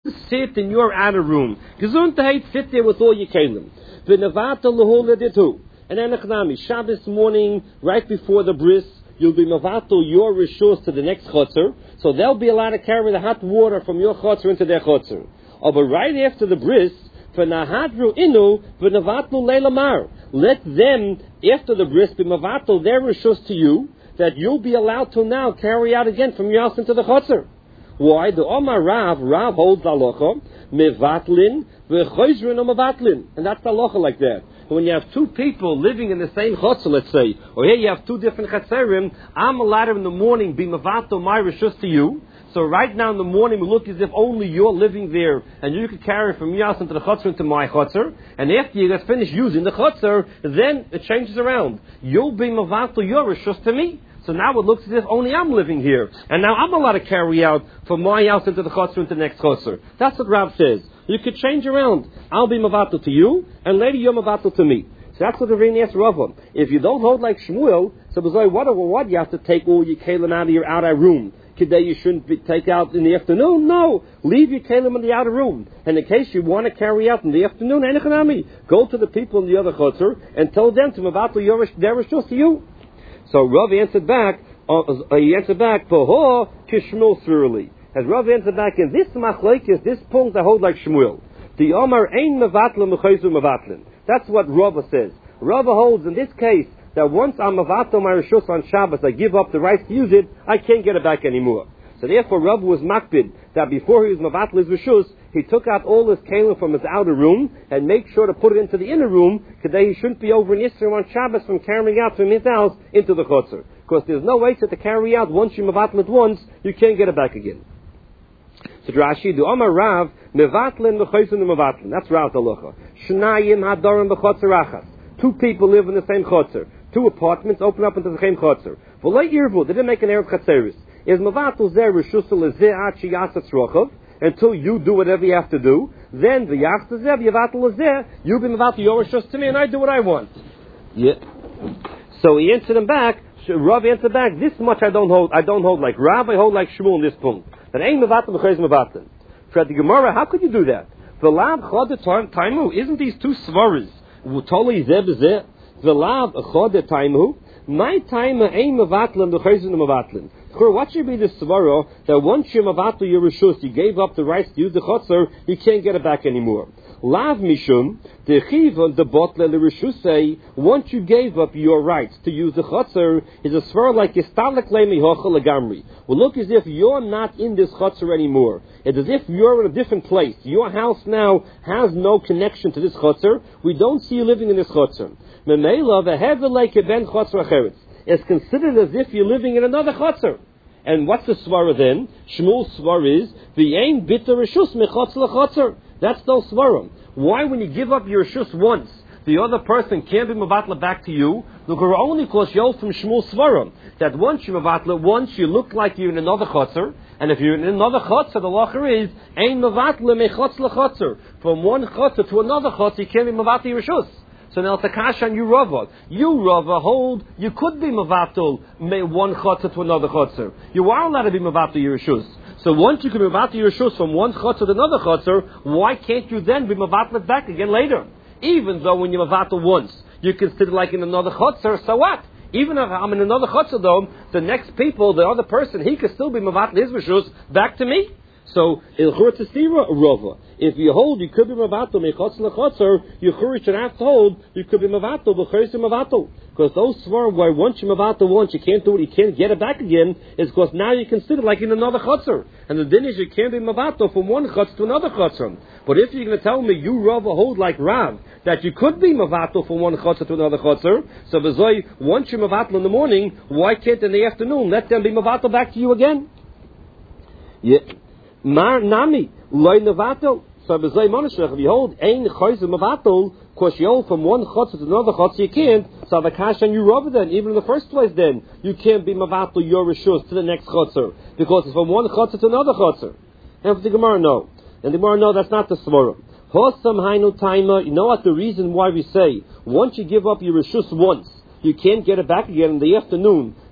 sit in your outer room. Gesundheit, sit there with all your kelim. V'nevata l'hula ditu. And then Shabbos morning, right before the bris, you'll be mevatel your rishus to the next chotzer, so they'll be allowed to carry the hot water from your chotzer into their chotzer. But right after the bris, v'nahadru inu v'nevatlu leilamar. Let them, after the bris, be mevatel their rishus to you, that you'll be allowed to now carry out again from your house into the chotzer. Why? The Omar Rav holds halacha, mevatlin, v'choizrin o mevatlin. And that's the halacha like that. When you have two people living in the same chotzer, let's say, or here you have two different chatzerim, I'm allowed in the morning be mevatel my rishus to you. So right now in the morning we look as if only you're living there, and you can carry from your house into the chotzer into my chotzer. And after you get finished using the chotzer, then it changes around. You'll be mevatel your rishus to me. So now it looks as if only I'm living here. And now I'm allowed to carry out from my house into the chotzer into the next chotzer. That's what Rav says. You could change around. I'll be mavatel to you, and later you're mavatel to me. So that's what the Ravina asks Rav. If you don't hold like Shmuel, so what? You have to take all your kelim out of your outer room. Today you shouldn't take out in the afternoon. No. Leave your kelim in the outer room. And in case you want to carry out in the afternoon, go to the people in the other chotzer and tell them to mavatel their rishus to you. So Rav answered back, Poho kishmul thoroughly. As Rav answered back, in this machlekes, this point I hold like Shmuel. The Omar ein mevatlin mechoizu mevatlin. That's what Rav says. Rav holds in this case that once I'm mevatel my rishus on Shabbos, I give up the right to use it, I can't get it back anymore. So therefore Rav was makbid that before he was mevatel his rishus, he took out all his kelim from his outer room and made sure to put it into the inner room, because he shouldn't be over in Yisrael on Shabbos from carrying out from his house into the chotzer. Because there's no way to carry out once you mevatel it once, you can't get it back again. So Rashi, the Omar Rav, mevatlin v'choyzin mevatlin. That's Rav Halacha. Shnayim hadorim b'chotzer achas. Two people live in the same chotzer. Two apartments open up into the same chotzer. V'lei irvu, they didn't make an Erev Chatzeris. Is mevatel zeh rishusel lezeh achi yasatz rochav. Until you do whatever you have to do, then the yachtazev yavatel lezeh, you be mevatel your rishus to me, and I do what I want. Yeah. So he answered him back. Rav answered back. This much I don't hold. I don't hold like Rav. I hold like Shmuel in this point. That ain't mevatel b'chayz mevatel. For the Gemara, how could you do that? The lav chod taimu. Isn't these two svaras? Utoli zeh b'zeh. The lav chod taimu. My time ain't mevatel b'chayz mevatel. What should be the svara that once you're mevatel your rishus, you gave up the rights to use the chotzer, you can't get it back anymore. Lav mishum the chivon the botle the rishusei. Once you gave up your rights to use the chotzer, is a svara like yistalek leimi hochel legamri. Well, look as if you're not in this chotzer anymore. It's as if you're in a different place. Your house now has no connection to this chotzer. We don't see you living in this chotzer. Memela v'hevelei keben chotzer acheretz. It's considered as if you're living in another chotzer. And what's the svara then? Shmuel's svara is v'yein bitter rishus mechotzer lechotzer. That's no svara. Why, when you give up your rishus once, the other person can't be mevatla back to you? Look, only because you're from Shmuel's svara that once you mevatla once, you look like you're in another chotzer. And if you're in another chotzer, the lacher is ein mevatla mechotzer lechotzer. From one chotzer to another chotzer, you can't be mevatla your rishus. So now it's a kasha on you Rava. You Rava hold you could be mevatel one chotzer to another chotzer. You are allowed to be mevatel your rishus. So once you can be mevatel your rishus from one chotzer to another chotzer, why can't you then be mevatel it back again later? Even though when you mevatel once, you consider like in another chotzer, so what? Even if I'm in another chotzer though, the next people, the other person, he could still be mevatel his rishus back to me. So ilchur tesira rova. If you hold, you could be mevatel mechotzer lechotzer. You should have to hold. You could be mevatel b'chayzer mevatel. Because those svar where once you mevatel once, you can't do it. You can't get it back again. Is because now you consider like in another chotzer. And the din is you can't be mevatel from one chotzer to another chotzer. But if you're going to tell me you Rava hold like Rav that you could be mevatel from one chotzer to another chotzer, so b'zoi once you mevatel in the morning, why can't in the afternoon let them be mevatel back to you again? Yeah. Mar nami loy nevatel. So b'zay monashach, if you hold ein chayzer mevatel, because you hold from one chotzer to another chotzer, you can't. So the kasha and you Rava then, even in the first place, then you can't be mevatel your rishus to the next chotzer because it's from one chotzer to another chotzer. And for the Gemara, no. And the Gemara, no, that's not the svara. Hosam hainu taima. You know what the reason why we say once you give up your rishus once, you can't get it back again in the afternoon.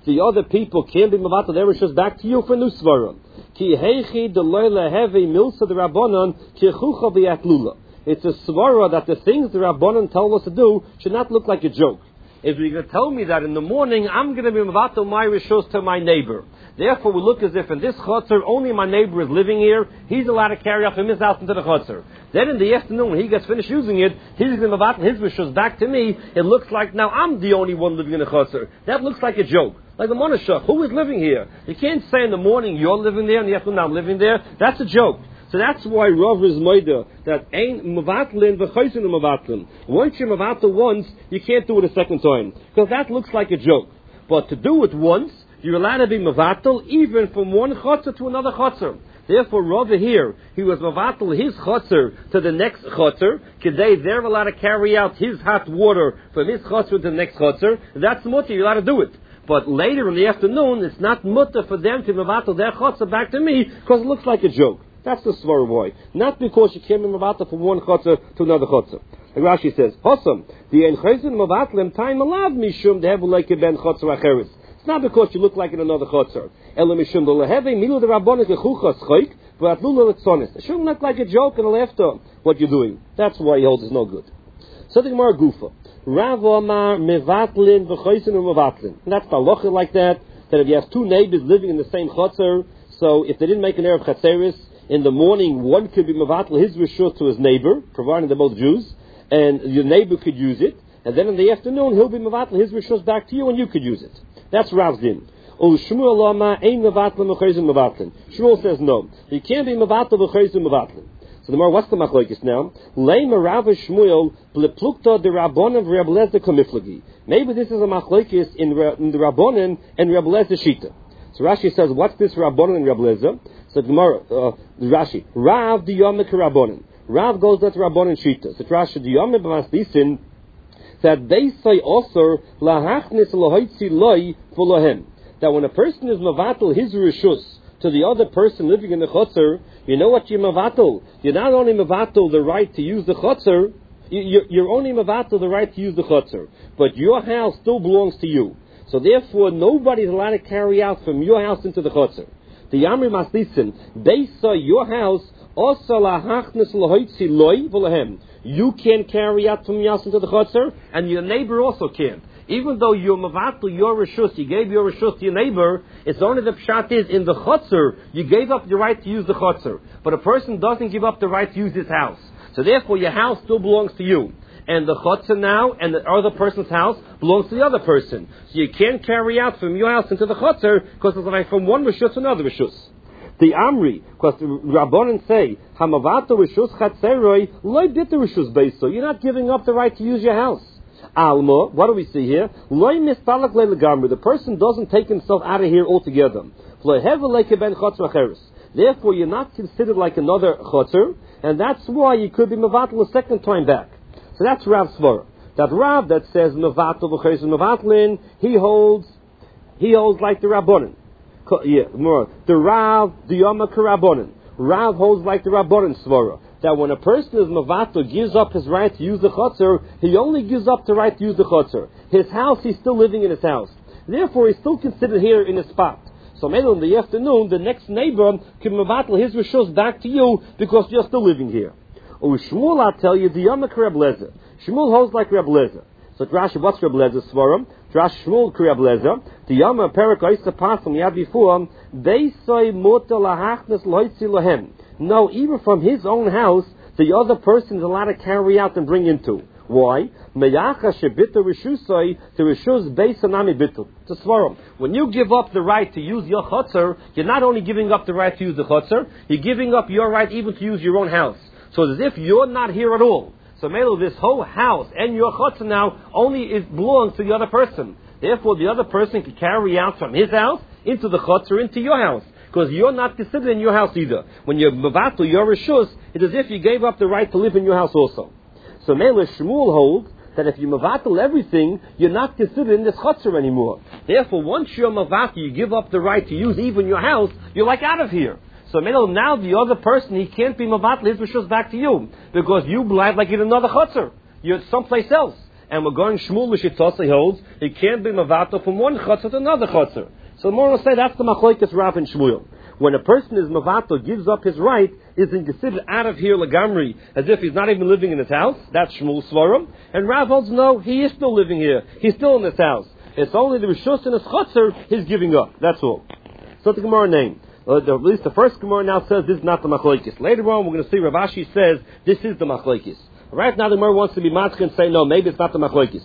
the other people can be mevatel their rishus back to you for new svara. Ki heichi deloy lehevi milsa the rabbanon ki chucha v'yatlula. It's a svara that the things the rabbanon tell us to do should not look like a joke. If you're going to tell me that in the morning I'm going to be mevatel my rishus to my neighbor, therefore we look as if in this chutzner only my neighbor is living here, he's allowed to carry out from his house into the chutzner. Then in the afternoon when he gets finished using it, he's going to mevatel his rishus back to me. It looks like now I'm the only one living in the chutzner. That looks like a joke. Like the Monashach, who is living here? You can't say in the morning you're living there and in the afternoon I'm living there. That's a joke. So that's why Rav is moida that ain't mevatlin v'chaysin mevatlin. Once you're mevatel once, you can't do it a second time because that looks like a joke. But to do it once, you're allowed to be mevatel even from one chotzer to another chotzer. Therefore, Rav here, he was mevatel his chotzer to the next chotzer. Kedei, they're allowed to carry out his hot water from his chotzer to the next chotzer. That's mutter, you're allowed to do it. But later in the afternoon, it's not mutter for them to mevatel their chotzer back to me because it looks like a joke. That's the svara boy. Not because you can't be mevatel from one chotzer to another chotzer. Like Rashi says, Hossam, the ein chayzin mevatlem time alav mishum dehevu like ben chotzer acheres. It's not because you look like in another chotzer. Ela mishum do leheve milu de rabbonik lechuchas choik v'atlula letzonis. It shouldn't look like a joke and a laughter what you're doing. That's why he holds it's no good. So the Gemara Gufa. Rav Amar mevatlin v'chayzin u'mevatlin. And that's the halacha like that if you have two neighbors living in the same chotzer, so if they didn't make an erev chatzeris, in the morning, one could be mevatel his rishus to his neighbor, providing they're both Jews, and your neighbor could use it. And then in the afternoon, he'll be mevatel his rishus back to you, and you could use it. That's Rav's din. Shmuel says no. You can't be mevatel v'chayzin mevatlin. So the more what's the machlokes now? Leima Rav Shmuel bleplukta de rabbonim v'Reb Lezer kamiflagi. Maybe this is a machlokes in the rabbonim and Reb Lezer shita. So Rashi says, what's this rabbonim and Reb Lezer? So Gemara, Rashi, Rav diyamek rabbonim. Rav goes to rabbonim shita. So Rashi diyamek b'masdisin that they say also lahachnis lahoitzi loy v'lohem. That when a person is mevatel his rishus to the other person living in the chotzer, you know what you're mevatel? You're not only mevatel the right to use the chotzer, you're only mevatel the right to use the chotzer, but your house still belongs to you. So therefore, nobody's allowed to carry out from your house into the chotzer. The Yamri Maslisin, they saw your house, also lahachnes lahoitzi loy v'lehem. You can carry out from your house into the chotzer, and your neighbor also can. Even though you're mevatel your rishus, you gave your rishus to your neighbor, it's only the pshat is in the chotzer, you gave up the right to use the chotzer. But a person doesn't give up the right to use his house. So therefore, your house still belongs to you. And the chotzer now, and the other person's house, belongs to the other person. So you can't carry out from your house into the chotzer, because it's like from one rishus to another rishus. The Amri, because the Rabbanan say, Hamavato rishus chatzeroi, loy bitter rishus beiso. You're not giving up the right to use your house. Alma, what do we see here? Loy mistalak le'legamri. The person doesn't take himself out of here altogether. Therefore, you're not considered like another chotzer, and that's why you could be mevatel a second time back. So that's Rav's svara. That Rav that says mevatel v'chayzin mevatlin, he holds like the Rabbanan. Yeah, more. The Rav, the Yoma Karabonin. Rav holds like the Rabbanan svara. That when a person is mevatel, gives up his right to use the chotzer, he only gives up the right to use the chotzer. His house, he's still living in his house. Therefore, he's still considered here in his spot. So maybe in the afternoon, the next neighbor can mevatel his rishus back to you because you're still living here. Or Shmuel, I'll tell you, the Yamak Reb Lezer. Shmuel holds like Reb Lezer. So Rashi, what's Reb Lezer's svarim? Rashi Shmuel Reb Lezer. The Yamak Perak Oisa Pasam Yad before they say Muta Lahachnes Loitzi Lohem. No, even from his own house, the other person is allowed to carry out and bring into. Why? Meyacha shebita rishusai the rishus beis anami bitul. It's a svarim. When you give up the right to use your chotzer, you're not only giving up the right to use the chotzer, you're giving up your right even to use your own house. So it's as if you're not here at all. So Melo, this whole house and your chotzer now only belongs to the other person. Therefore, the other person can carry out from his house into the chotzer into your house. Because you're not considered in your house either. When you're mevatel your rishus, it's as if you gave up the right to live in your house also. So Mele Shmuel holds that if you mevatel everything, you're not considered in this chotzer anymore. Therefore, once you're mevatel, you give up the right to use even your house, you're like out of here. So Mele, now the other person, he can't be mevatel his rishus back to you. Because you blind like in another chotzer. You're someplace else. and we're going Shmuel L'Shitosei holds, he can't be Mavato from one Chotzer to another Chotzer. So the Gemara will say that's the Machlokes Rav and Shmuel. When a person is Mavato, gives up his right, isn't considered out of here Lagamri, as if he's not even living in his house. That's Shmuel Svarim. And Rav holds, no, he is still living here. He's still in this house. It's only the Rishus and his Chotzer he's giving up. That's all. So the Gemara name. At least the first Gemara now says this is not the Machlokes. Later on we're going to see Rav Ashi says this is the Machlokes. Right now the Gemara wants to be matzke and say no, maybe it's not the Machlokes.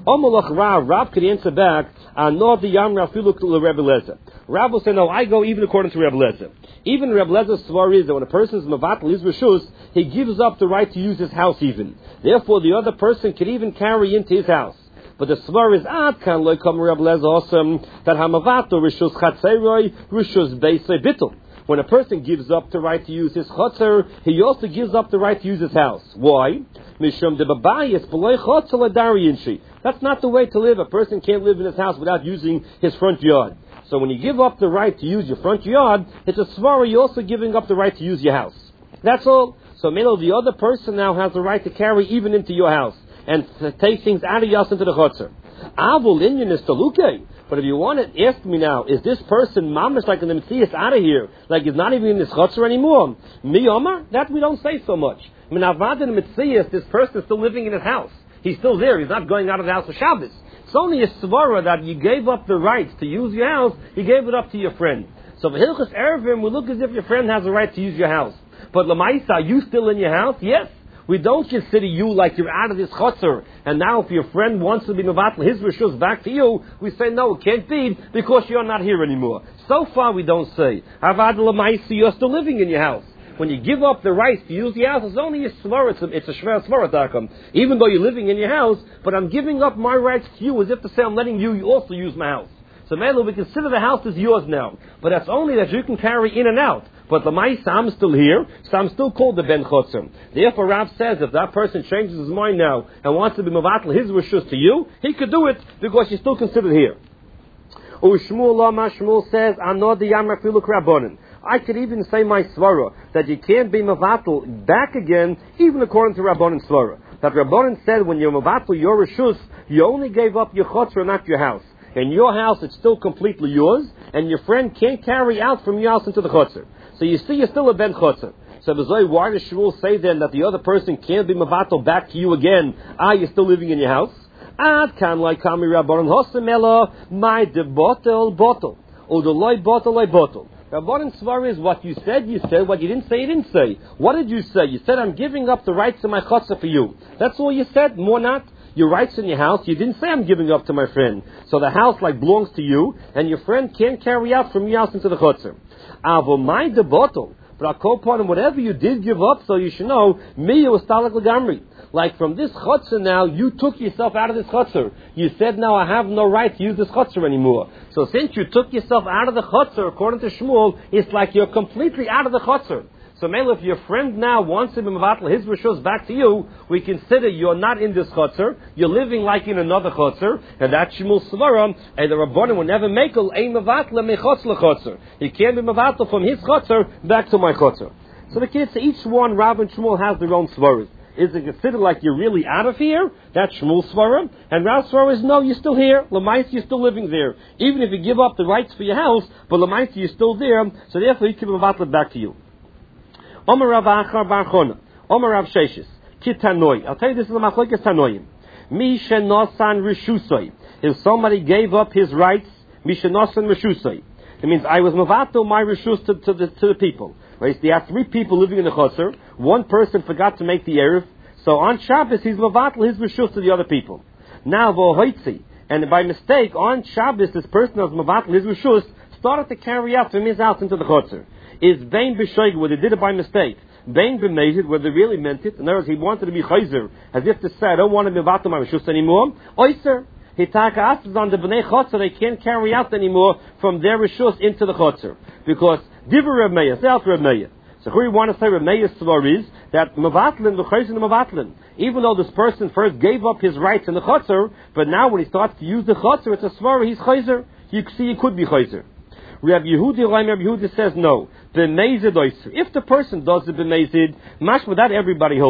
Rav could answer back, no the Yam Rafilu Rebbe Lezer. Rav will say, no, I go even according to Rebbe Lezer. Even Rebbe Lezer's svar is that when a person is Mavatal his Rishus, he gives up the right to use his house even. Therefore the other person can even carry into his house. But the svar is kan loy kam Rebbe Lezer awesome that Hamavato Rishus Chatzeroi Rishus Beisei Bittul. When a person gives up the right to use his chotzer, he also gives up the right to use his house. Why? Mishum de babayis b'loy chotzer l'dariyinshi. That's not the way to live. A person can't live in his house without using his front yard. So when you give up the right to use your front yard, it's a svara, you're also giving up the right to use your house. That's all. So Melo, the other person now has the right to carry even into your house and to take things out of your house into the chotzer. Avul inyan is taluke. But if you want to ask me now, is this person mamish like in the Metzias out of here, like he's not even in this chotzer anymore? Mi Omar? That we don't say so much. I mean, avad in the Metzias, this person is still living in his house. He's still there. He's not going out of the house for Shabbos. It's only a svara that you gave up the rights to use your house, you gave it up to your friend. So for Hilchos Erevim, we look as if your friend has the right to use your house. But Lamaisa, are you still in your house? Yes. We don't consider you like you're out of this chotzer. And now if your friend wants to be mevatel his rishus back to you, we say no, it can't be because you're not here anymore. So far we don't say. Avad l'maisi, you're still living in your house. When you give up the rights to use the house, it's only a svara, it's a shver svara takum. Even though you're living in your house, but I'm giving up my rights to you as if to say I'm letting you also use my house. So Mela, we consider the house is yours now. But that's only that you can carry in and out. But the Maisa, I'm still here, so I'm still called the Ben Chotzer. Therefore, Rav says if that person changes his mind now and wants to be Mavatal his rishus to you, he could do it because you're still considered here. Shmuel says, Anod Yam Rafilu Krabonin. I could even say my svara that you can't be Mavatal back again, even according to Rabbonin svara. That Rabbonin said when you're Mavatal your rishus, you only gave up your Chotzer, not your house. In your house, it's still completely yours, and your friend can't carry out from your house into the Chotzer. So you see, you're still a Ben Chotzer. So why does Shmuel say then that the other person can't be Mavatal back to you again? You're still living in your house? Ad kan like kami Rabbanon hosemela, my de bottle, or the loy bottle. Rabbanon svar is what you said, what you didn't say, you didn't say. What did you say? You said, I'm giving up the rights of my Chotzer for you. That's all you said, more not. Your rights in your house, you didn't say I'm giving up to my friend. So the house belongs to you, and your friend can't carry out from your house into the Chotzer. Avo mind the bottle. But I'll call upon him, whatever you did give up, so you should know, me was talak l'gamri. Like from this Chotzer now, you took yourself out of this Chotzer. You said now I have no right to use this Chotzer anymore. So since you took yourself out of the Chotzer, according to Shmuel, it's like you're completely out of the Chotzer. So Mela, if your friend now wants to be mevatel his rishus back to you, we consider you're not in this chotzer, you're living like in another chotzer, and that's Shmuel Svaram, and the Rabbanim will never make a mevatel mechotz lechotzer. He can't be mevatel from his chotzer back to my chotzer. So the kids, each one, Rav and Shmuel has their own svaras. Is it considered like you're really out of here? That's Shmuel Svaram. And Rav Svaram is, no, you're still here. L'maisa, you're still living there. Even if you give up the rights for your house, but L'maisa, you're still there, so therefore he can be mevatel back to you. Omer Rav Achar Bar Chona, Omer Rav Sheshis, Kitanoi. I'll tell you this is the Machlokes Tanoim. Mi shenosan rishusoi. If somebody gave up his rights, mi shenosan rishusoi. It means I was mevatel my rishus to the people. Right? There are three people living in the chotzer. One person forgot to make the erev, so on Shabbos he's mevatel his rishus to the other people. Now v'hoitzi, and by mistake on Shabbos this person who was mevatel his rishus started to carry out from his house into the chotzer. Is Bain B'Shoig, where they did it by mistake. Bain B'Mezid, where they really meant it. In other words, he wanted to be Chayzer, as if to say, I don't want to be Vatam HaRishus anymore. Oyser, Hitaka asks on the B'nai Chotzer, they can't carry out anymore from their Rishus into the Chotzer. Because, Diver Reb Meir, say out Reb Meir. So here we want to say Reb Meir's svar is, that Mevatlin, the Chayzer and the Mevatlin. Even though this person first gave up his rights in the Chotzer, but now when he starts to use the Chotzer, it's a svar, he's Chayzer. You see, he could be Chayzer. Rabbi Yehudi says no. If the person does the b'mezid, mashma that everybody holds.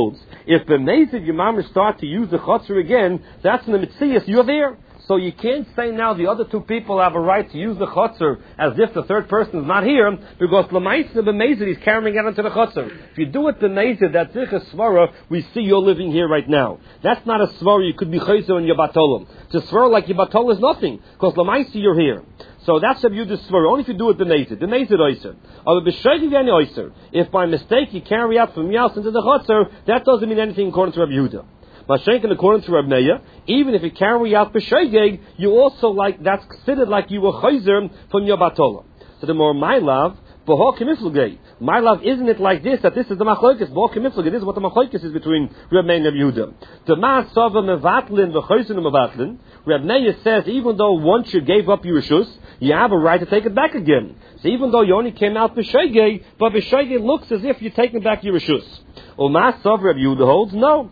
If b'mezid your mama start to use the chotzer again, that's in the mitzias, you're there. So you can't say now the other two people have a right to use the chotzer as if the third person is not here, because l'maisa b'mezid he's carrying it into the chotzer. If you do it b'mezid, that's a svara, we see you're living here right now. That's not a svara, you could be chayzer in your batolim. To svara like your batol is nothing, because l'maisa you're here. So that's a beautiful svara, only if you do it b'mezid. B'mezid oyser. If by mistake you carry out from your house into the chotzer, that doesn't mean anything according to Rabbi Yehuda. Mashenkin, according to Rab Meir, even if you carry out b'shoigeg, you also that's considered like you were chayzer from your batola. So the more my love, my love, isn't it like this, that this is the machlokes, this is what the machlokes is between Rab Meir and Rab Yehuda. The ma'asava mevatlin v'chayzer mevatlin, Rab Meir says, even though once you gave up your reshus, you have a right to take it back again. So even though you only came out b'shoigeg, but b'shoigeg looks as if you're taking back your reshus. U'ma'asav Rab Yehuda holds, no.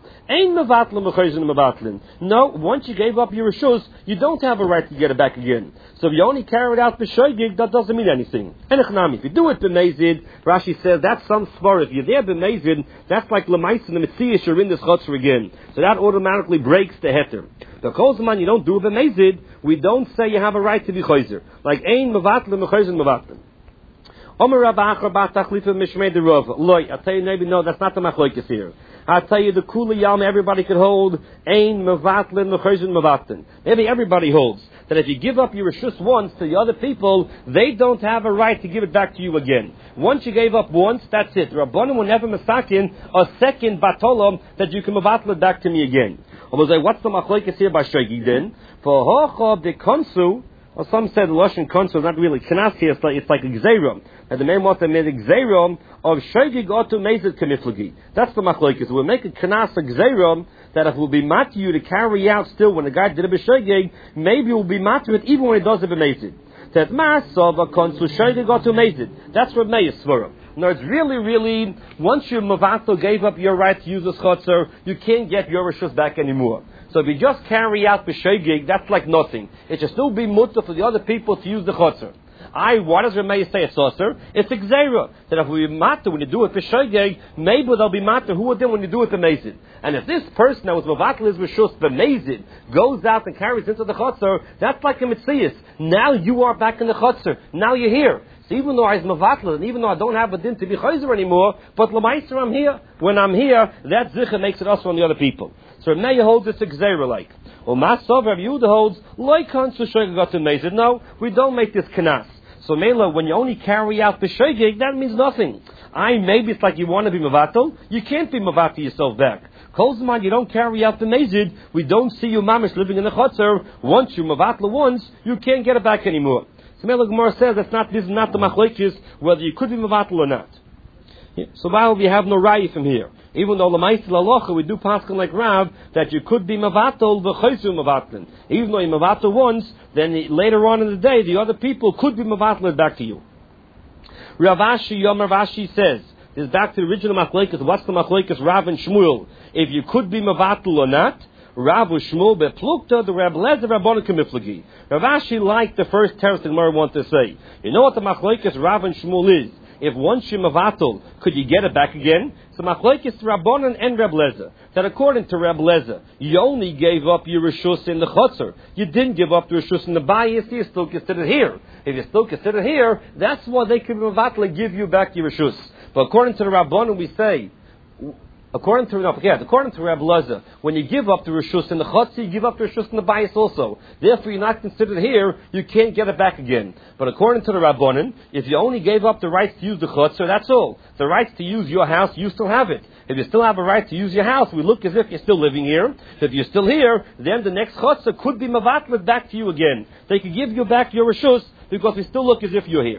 No, once you gave up your reshus, you don't have a right to get it back again. So if you only carry it out b'shoigeg, that doesn't mean anything. If you do it b'mezid, Rashi says that's some svara. If you're there b'mezid, that's like l'mais in the mitzias, you're in this chotzer again. So that automatically breaks the heter. The kolzman you don't do it b'mezid, we don't say you have a right to be chayzer. Like ein mevatlin v'chayzer mevatlin. Omer Rabba Achar Bat Tachlifa Mishmei the Rav. Loi, I'll tell you maybe no, that's not the machlokes here. I'll tell you the Kula Yam everybody could hold Ein Mevatlin Mechayzin Mevatlin. Maybe everybody holds that if you give up your reshus once to the other people, they don't have a right to give it back to you again. Once you gave up once, that's it. Rabbanim will never masakin a second batolam that you can mevatl it back to me again. Or say, what's the machlokes here by Shogi then? For Hochob de Konsu. Well, some said Lashon Konsu is not really Knas here, it's like a Gzeirom. And the main water made a Gzeirom of Shoigig Otu Mezid Kamiflagi. That's the machlokes. We'll make a Knas a Gzeirom that if we'll be mat you to carry out still when the guy did a B'Shoigig, maybe we'll be mat to it even when he does it B'Mezid. That Masov a Konsu Shoigig Otu Mezid. That's what Meir Svarim. No, it's really, once your Mavato gave up your right to use the Chotzer, you can't get your reshus back anymore. So if you just carry out b'shoigeg, that's like nothing. It should still be mutter for the other people to use the chotzer. Why does Rameir say it's saucer? It's a gzeira. That if we matter when you do it b'shoigeg, maybe they'll be matter who would do when you do it b'mezid. And if this person that was mevatel his reshus b'mezid goes out and carries into the chotzer, that's like a mitzias. Now you are back in the chotzer. Now you're here. So even though I was mevatel, and even though I don't have a din to be chayzer anymore, but l'maiser I'm here. When I'm here, that zicha makes it us on the other people. So Rameir holds it's a gzeira like. Or Masov Rabbi Yehuda holds loikan to shoigeg got to mezid. No, we don't make this kanas. So Mela, when you only carry out the shoigeg, that means nothing. Maybe it's like you want to be mevatel. You can't be mevatel yourself back. Kolzman, you don't carry out the mezid. We don't see you mamish living in the chotzer. Once you mevatel once, you can't get it back anymore. So Mela Gemara says this is not the machlokes whether you could be mevatel or not. Yeah. So while we have no raya from here, even though l'maisel halacha we do paskin like Rav that you could be mevatel v'chayzu mevatlin. Even though you mevatel once, then later on in the day the other people could be mevatel back to you. Rav Ashi Yomer Rashi says this is back to the original machlokes. What's the machlokes Rav and Shmuel? If you could be mevatel or not. Rav Shmuel beplukta the Reb Lezer Rabbanon Kamiflagi. Rav Ashi liked the first teretz the Gemara want to say. You know what the machlokes Rav and Shmuel is? If once you mevatel, could you get it back again? So machlokes Rabbanon and Reb Lezer. That according to Reb Lezer, you only gave up your reshus in the chotzer. You didn't give up the reshus in the bayis. You're still considered here. If you're still considered here, that's why they can mevatel and give you back your reshus. But according to the Rabbanon, we say. According to Reb Lezer, when you give up the reshus in the chotzer, you give up the reshus in the bayis also. Therefore, you're not considered here. You can't get it back again. But according to the Rabbanon, if you only gave up the rights to use the chotzer, that's all. The rights to use your house, you still have it. If you still have a right to use your house, we look as if you're still living here. If you're still here, then the next chotzer could be mevatel back to you again. They could give you back your reshus because we still look as if you're here.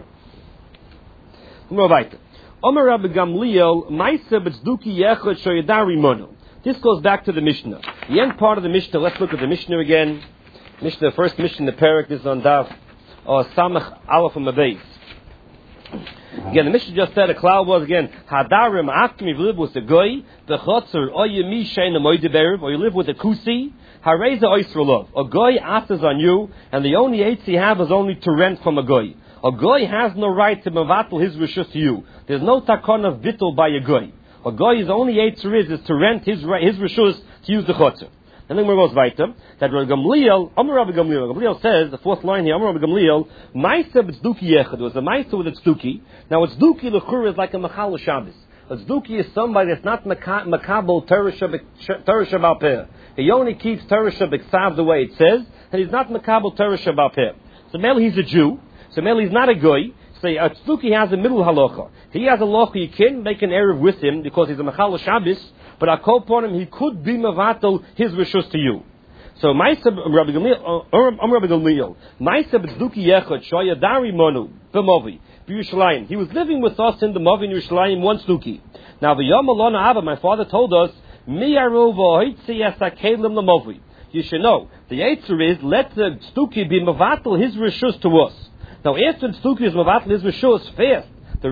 Omer Rabbi Gamliel, Maisa B'tzduki Yechad Shoyadari Mono. This goes back to the Mishnah. The end part of the Mishnah, let's look at the Mishnah again. Mishnah, first Mishnah in the Perek, this is on Daf, or Samach Aleph on the base. Again, the Mishnah just said, the cloud was again, Hadarim Akim, if you live with a goy, the Chotzer, or you mishain the Moideberev, or you live with a Kusi, Hareza Oisrolov. A goy asks on you, and the only eights you have is only to rent from a goy. A goy has no right to mevatel his reshus to you. There's no takon of bittul by a goy. What Goy is only Eitzer is to rent his reshus to use the chotzer. And then we goes weiter that Rabbi Gamliel, Rabbi Gamliel says the fourth line here, Rabbi Gamliel, Ma'aser b'tzduki yechad. It was a Ma'aser with a tzduki. Now a tzduki l'chur is like a machal Shabbos. A tzduki is somebody that's not makabel Torah Shabbal Peh. He only keeps Torah Shabbal the way it says, and he's not makabel Torah Shabbal Peh. So maybe he's a Jew. So maybe he's not a goy. So a tzduki has a middle halacha. He has a halacha. You can't make an erev with him because he's a machal Shabbos. But I call upon him, he could be mevatel his rishus to you. So Ma'aser Rabbi Gamliel, Ma'aser b'tzduki yechad shoya dari monu b'movi b'Yerushalayim. He was living with us in the movi in Yerushalayim, one tzduki. Now the Yom Alona Abba, my father told us, mi aru v'hoitzi yasakelim l'movi. You should know the answer is let the tzduki be mevatel his rishus to us. Now after the tzduki is mevatel his rishus fast.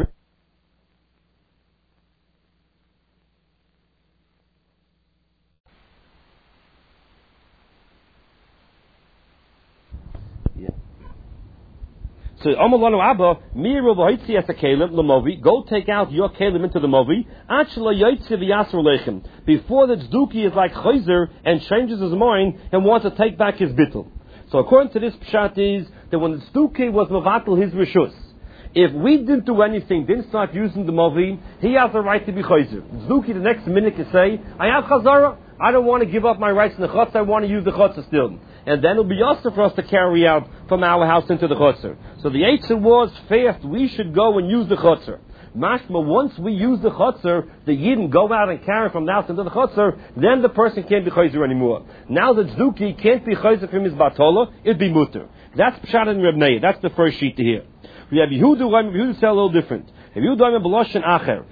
So, Amalanu Abba, Miru Vahitzi as a Kalim, Lamovi, go take out your Kalim into the Movi, Achla Yaitzi V'Yasr Lechem, before the Tzduki is like Chayzer and changes his mind and wants to take back his bittul. So, according to this Pshat is that when the Tzduki was Mavatal his Rishus, if we didn't do anything, didn't start using the Movi, he has the right to be Chayzer. Tzduki the next minute can say, I have Chazara, I don't want to give up my rights in the Chutz, I want to use the Chutz still. And then it'll be also for us to carry out from our house into the Chutzer. So the Eitzer was fast, we should go and use the Chutzer. Mashma, once we use the Chutzer, the Yidden go out and carry from the house into the Chutzer, then the person can't be Chayzer anymore. Now the Tzduki can't be Chayzer from his Batola, it'd be Mutter. That's Pshat and Reb Meir, that's the first sheet to hear. Reb Yehuda said a little different. The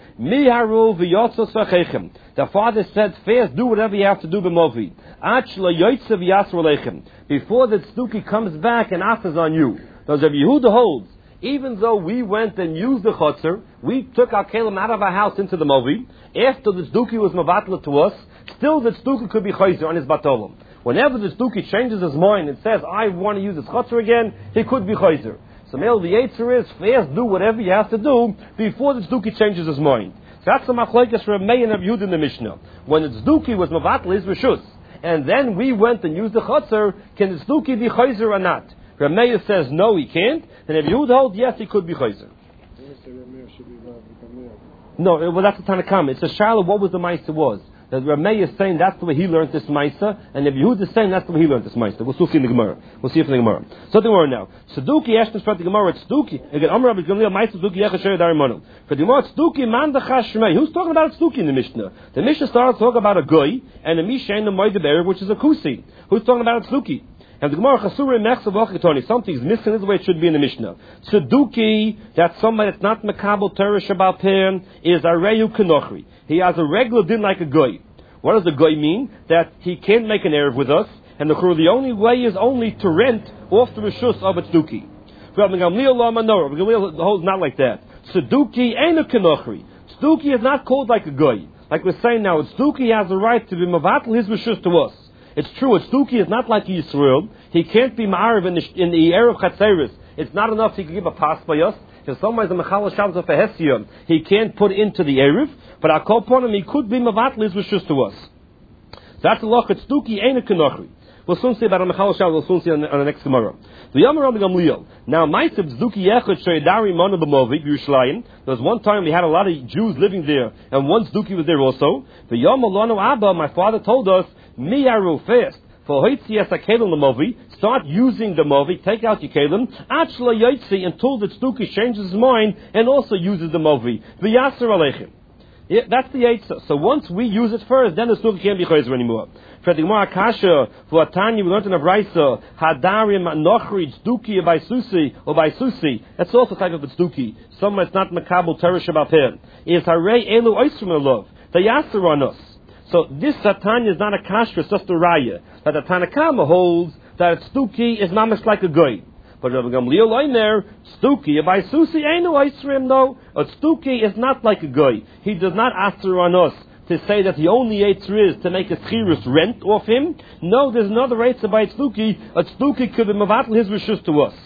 father said, fast, do whatever you have to do b'movi. Before the tzduki comes back and offers on you. Those of Yehuda holds, even though we went and used the chotzer, we took our kelim out of our house into the movi, after the tzduki was mavatla to us, still the tzduki could be chayzer on his batolim. Whenever the tzduki changes his mind and says, I want to use this chotzer again, he could be chayzer. So the Yetzer is fast, do whatever you have to do before the tzduki changes his mind. So that's the machlokes for Reb Meir and Reb Yehuda in the Mishnah. When the tzduki was mavatl his reshus, and then we went and used the chotzer, can the tzduki be chayzer or not? Reb Meir says no, he can't. And Reb Yehuda holds yes, he could be chayzer. No, well that's the Tanakam. It's a shalom. What was the ma'aser was? That Reb Meir is saying that's the way he learned this ma'aser, and Reb Yehuda is saying that's the way he learned this ma'aser. We'll see in the Gemara. We'll see it in the Gemara. So the Gemara now. Tzeduki Eshnes for the Gemara. Tzeduki again. Amar Rabbi Gamliel ma'aser Tzeduki Yechasher Darimonu. For the Gemara Tzeduki man dechas shmei. Who's talking about Tzeduki in the Mishnah? The Mishnah starts talking about a goy and a misha and a moedeber, which is a kusi. Who's talking about a Tzeduki? And the Gemara Chasura Mechsav Achitoni, something's missing. This is the way it should be in the Mishnah. Tzeduki, that's somebody that's not makabel Torah Shabbal Peh, is Areyu Kenochri. He has a regular din like a goy. What does the goy mean? That he can't make an erev with us, and the only way is only to rent off the reshus of a tzduki. Rabbi Gamliel holds not like that. Tzeduki ain't a kenochri. Tzduki is not called like a goy. Like we're saying now, a tzduki has the right to be mavatel his reshus to us. It's true, a tzduki is not like Yisrael. He can't be ma'ariv in the erev chatzeris. It's not enough he can give a pas by us. If somebody's a mechal shabbos of a hesiyah, he can't put into the erev. But I call upon him, he could be mavatl his reshus to us. That's the loch. Tzduki ain't a kenochri. We'll soon see about a mechal shabbos. We'll soon see on the next Gemara. The Yom Rabbi Gamliel. Now, ma'aser tzduki yechad she'edari monu b'movi b'Yerushalayim. There was one time we had a lot of Jews living there, and one tzduki was there also. The Yom Alonu Abba, my father told us, mi aru fast. Start using the movi, take out your kelim, achla yaitzi, until the tzduki changes his mind and also uses the movi. V'yasser aleichem. Yeah, that's the Eitzah. So once we use it first, then the tzduki can't be chayzer anymore. For the Gemara Kasha, for Atanya, we learned in a Brisa, Hadarim Nochri tzduki by Susi or by Susi. That's also a type of a tzduki. Someone that's not makabel Torah Shabbal Peh. Is Harei Elu Oisrim Elov. They yasser on us. So this Satanya is not a kasha, it's just a raya. That the Tanakama holds that a tzduki is mamish like a goy. But Rabbi Gamliel Oimer, tzduki by Susi ain't no Yisrael, no. A tzduki is not like a goy. He does not answer on us to say that the only Eitzer is to make a tchirus rent off him. No, there's another Eitzer by a tzduki. A tzduki could be mavatl his reshus to us.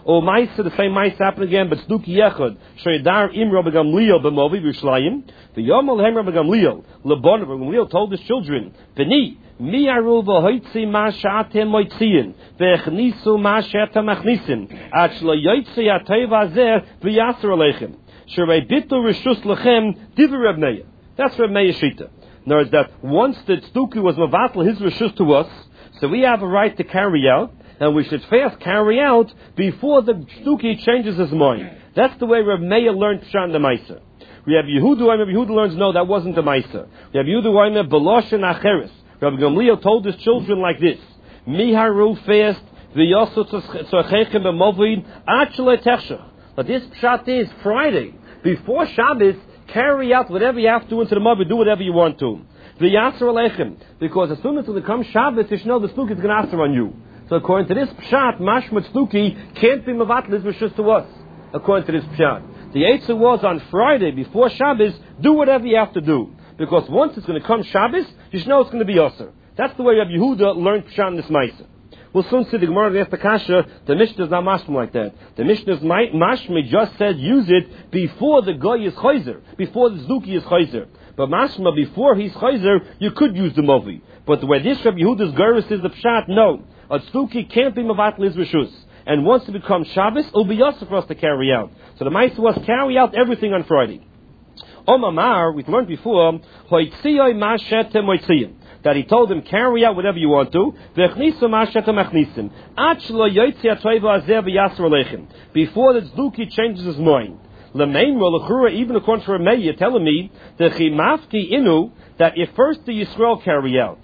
Or Maisa, the same Maisa happened again, but Tzduki Yechad, Shreidar Im Rabbi Gamliel b'Movi v'Yishlayim, v'Yomol Hem Rabbi Gamliel, Lebon Rabbi Gamliel told his children, V'ni, Mi aru v'hoitzi ma sha'atem moitziin, v'echnisu ma she'atem achnisin, at shlo yoitzi atayv azer v'yasser aleichem. Sherei bitu rishus lechem divi Reb Meir. That's Reb Meir Shita. In other words, that once the Tzduki was mevatel his rishus to us, so we have a right to carry out, and we should first carry out before the Tzduki changes his mind. That's the way Reb Meir learned Pshat in the Maisa. We have Yehuda learns, no, that wasn't the Maisa. We have Yehuda Beloshen Acheres. Rabbi Gamliel told his children like this: Miharu fast v'yosu tzorchechem b'movid actually techshach. But this Pshat is Friday before Shabbos. Carry out whatever you have to into the movid. Do whatever you want to. V'yasser aleichem, because as soon as it comes Shabbos, you should know the Tzduki is going to answer on you. So according to this Pshat, Mashma Tzduki can't be mevatel his rishus to us. According to this Pshat, the Eitzah was on Friday before Shabbos. Do whatever you have to do, because once it's going to come Shabbos, you should know it's going to be Yasser. That's the way Rabbi Yehuda learned Pshat in this Maisa. We'll soon see the Gemara and ask the Kasha. The Mishnah is not mashma like that. The Mishnah's mashma just said use it before the Goy is chayzer, before the Tzduki is chayzer. But mashma before he's chayzer, you could use the movi. But the way this Rabbi Yehuda's Gerus is the Pshat, no. A Tzduki can't be mevatel his rishus. And once it becomes Shabbos, it'll be Yasser for us to carry out. So the Maisa was carry out everything on Friday. Omamar, we've learned before, hoitziyoi mashetem hoitziyim, that he told them, carry out whatever you want to, before the Tzduki changes his mind. Even according to Rameh, you're telling me that if first the Yisrael carry out,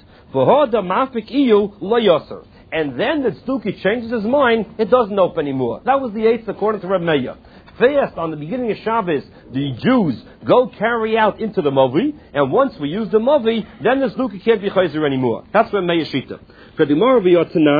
and then the Tzduki changes his mind, it doesn't open anymore. That was the eighth according to Rameh. Fast on the beginning of Shabbos, the Jews go carry out into the Movi, and once we use the Movi, then the Tzduki can't be chayzer anymore. That's Reb Meir Shita.